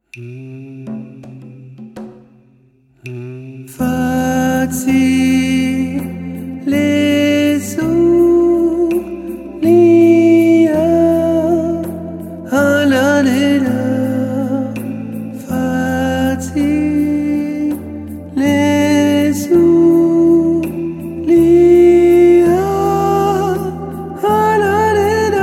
Facile solia alla nera, facile solia alla nera.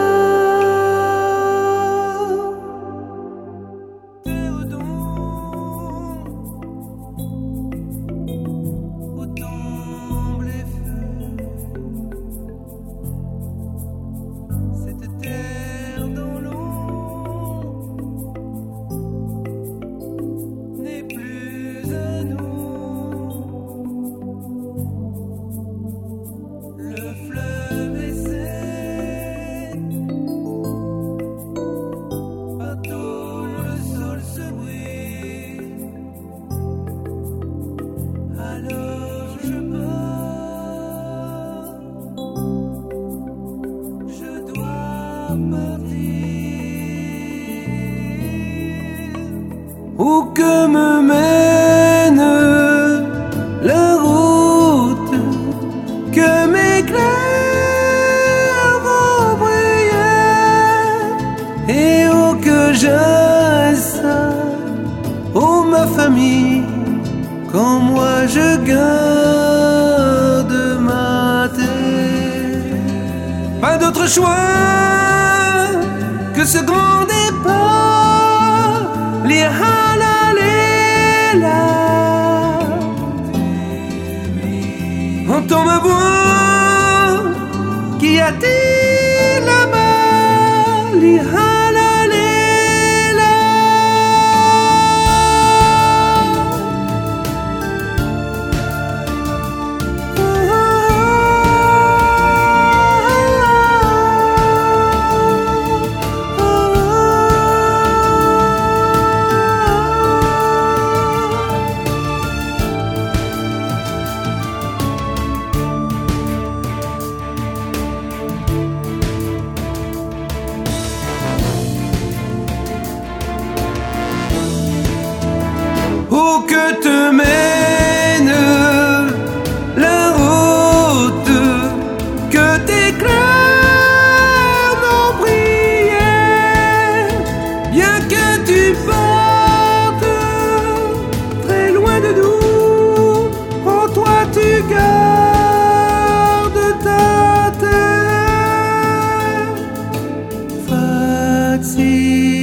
Où que me mène la route, que m'éclaire vos bruyères, et où que j'aille seul, ô ma famille, quand moi je garde ma terre. Pas d'autre choix que ce grand départ, les halaléla. Entends ma voix, qu'y a-t-il là-bas, les halaléla. Où que te mène la route, que t'éclaire nos prières, bien que tu partes très loin de nous, en toi tu gardes ta terre. Facile